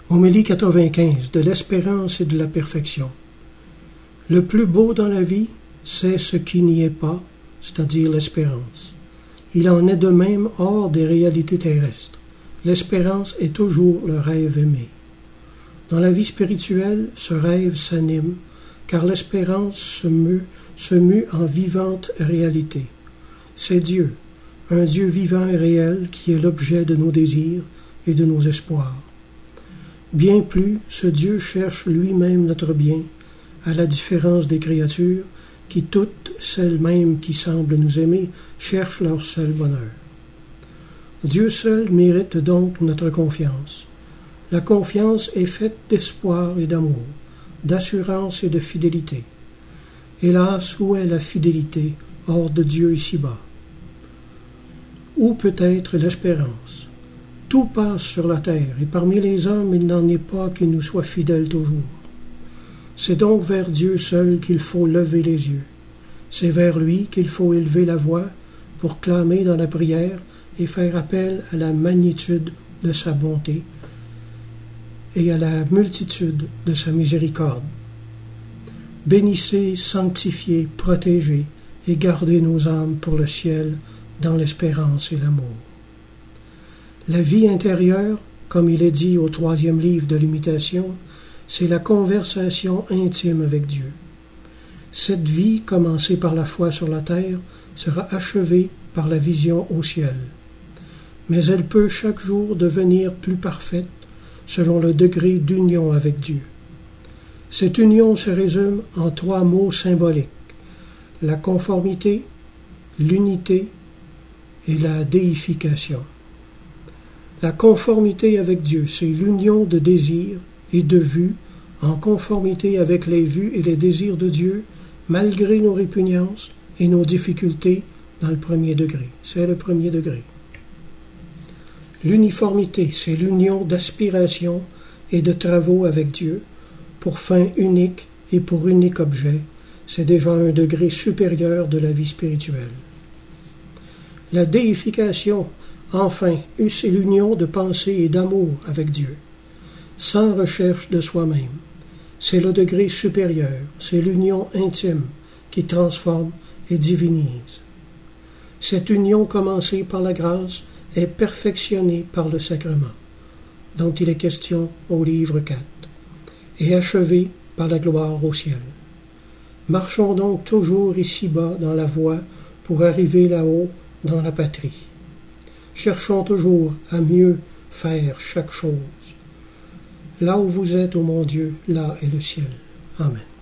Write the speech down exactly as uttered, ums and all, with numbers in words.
Homélie quatre-vingt-quinze, de l'espérance et de la perfection. Le plus beau dans la vie, c'est ce qui n'y est pas, c'est-à-dire l'espérance. Il en est de même hors des réalités terrestres. L'espérance est toujours le rêve aimé. Dans la vie spirituelle, ce rêve s'anime, car l'espérance se mue, se mue en vivante réalité. C'est Dieu, un Dieu vivant et réel qui est l'objet de nos désirs et de nos espoirs. Bien plus, ce Dieu cherche lui-même notre bien, à la différence des créatures, qui toutes, celles mêmes qui semblent nous aimer, cherchent leur seul bonheur. Dieu seul mérite donc notre confiance. La confiance est faite d'espoir et d'amour, d'assurance et de fidélité. Hélas, où est la fidélité hors de Dieu ici-bas? Où peut être l'espérance? Tout passe sur la terre, et parmi les hommes il n'en est pas qui nous soit fidèle toujours. C'est donc vers Dieu seul qu'il faut lever les yeux. C'est vers lui qu'il faut élever la voix pour clamer dans la prière et faire appel à la magnitude de sa bonté et à la multitude de sa miséricorde. Bénissez, sanctifiez, protégez et gardez nos âmes pour le ciel dans l'espérance et l'amour. La vie intérieure, comme il est dit au troisième livre de l'Imitation, c'est la conversation intime avec Dieu. Cette vie, commencée par la foi sur la terre, sera achevée par la vision au ciel. Mais elle peut chaque jour devenir plus parfaite selon le degré d'union avec Dieu. Cette union se résume en trois mots symboliques: la conformité, l'unité et la déification. La conformité avec Dieu, c'est l'union de désirs et de vues en conformité avec les vues et les désirs de Dieu, malgré nos répugnances et nos difficultés dans le premier degré. C'est le premier degré. L'uniformité, c'est l'union d'aspiration et de travaux avec Dieu, pour fin unique et pour unique objet. C'est déjà un degré supérieur de la vie spirituelle. La déification, enfin, c'est l'union de pensée et d'amour avec Dieu, sans recherche de soi-même. C'est le degré supérieur, c'est l'union intime qui transforme et divinise. Cette union commencée par la grâce est perfectionnée par le sacrement, dont il est question au livre quatre, et achevée par la gloire au ciel. Marchons donc toujours ici-bas dans la voie pour arriver là-haut dans la patrie. Cherchons toujours à mieux faire chaque chose. Là où vous êtes, ô mon Dieu, là est le ciel. Amen.